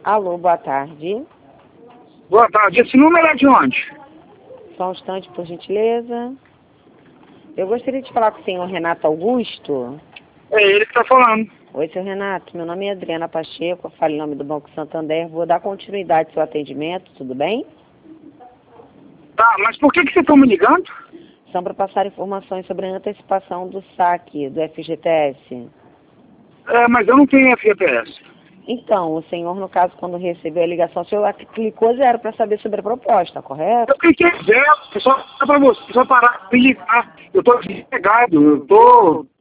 Alô, boa tarde. Boa tarde. Esse número é de onde? Só um instante, por gentileza. Eu gostaria de falar com o senhor Renato Augusto. É ele que está falando. Oi, senhor Renato. Meu nome é Adriana Pacheco, eu falo em nome do Banco Santander. Vou dar continuidade ao seu atendimento, tudo bem? Tá, mas por que vocês estão me ligando? São para passar informações sobre a antecipação do saque do FGTS. Mas eu não tenho FGTS. Então, o senhor, no caso, quando recebeu a ligação, o senhor clicou zero para saber sobre a proposta, correto? Eu cliquei zero, só para você, só parar de ligar. Eu estou desempregado, eu estou